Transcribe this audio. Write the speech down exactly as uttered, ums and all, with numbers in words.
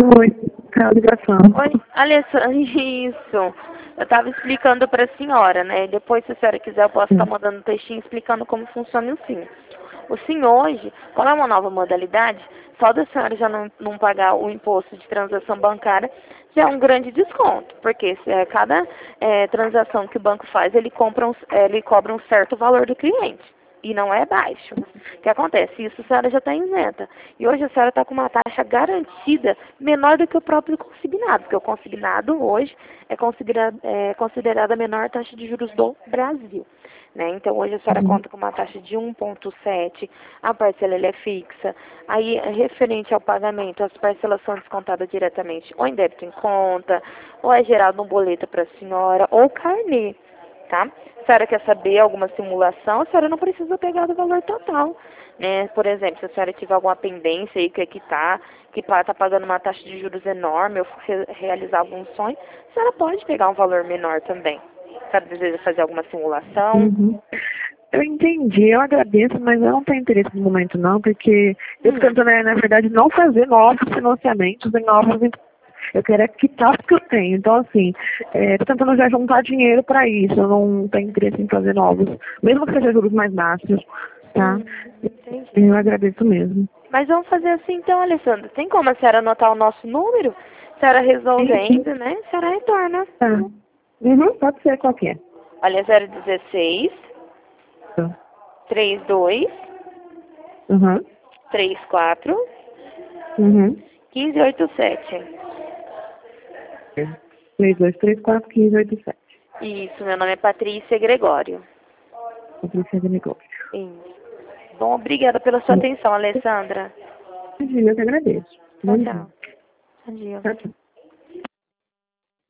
Oi, a ligação. Oi, Alessandra, isso. Eu estava explicando para a senhora, né? Depois, se a senhora quiser, eu posso estar mandando um textinho explicando como funciona o SIM. O SIM hoje, como é uma nova modalidade, só da senhora já não, não pagar o imposto de transação bancária já é um grande desconto, porque se é, cada é, transação que o banco faz, ele, compra um, ele cobra um certo valor do cliente. E não é baixo. O que acontece? Isso a senhora já está isenta. E hoje a senhora está com uma taxa garantida menor do que o próprio consignado, porque o consignado hoje é considerado, é, considerado a menor taxa de juros do Brasil. Né? Então hoje a senhora Uhum. conta com uma taxa de um vírgula sete, a parcela ela é fixa. Aí, referente ao pagamento, as parcelas são descontadas diretamente ou em débito em conta, ou é gerado um boleto para a senhora, ou carnê. Tá? Se a senhora quer saber alguma simulação, a senhora não precisa pegar do valor total. Né? Por exemplo, se a senhora tiver alguma pendência aí que quitar, que está pagando uma taxa de juros enorme, ou re realizar algum sonho, a senhora pode pegar um valor menor também. A senhora deseja fazer alguma simulação? Uhum. Eu entendi, eu agradeço, mas eu não tenho interesse no momento não, porque eu Hum. estou tentando, né, na verdade, não fazer novos financiamentos em novos. Eu quero é quitar o que eu tenho. Então, assim, estou tentando já juntar dinheiro para isso. Eu não tenho interesse em fazer novos, mesmo que seja juros mais baixos, tá? Hum, entendi. Eu agradeço mesmo. Mas vamos fazer assim então, Alessandra. Tem como a senhora anotar o nosso número? A senhora resolvendo, né? A senhora retorna. Tá. Uhum, pode ser qualquer. Olha, zero dezesseis, Tá. trinta e dois, Uhum. trinta e quatro, Uhum. quinze oitenta e sete. três, dois, três, quatro, quinze, oito, sete. Isso, meu nome é Patrícia Gregório. Patrícia de Negócio. Isso. Bom, obrigada pela sua atenção, Alessandra. Eu que agradeço. Tchau, Bom dia. tchau. Bom dia. Tchau, tchau.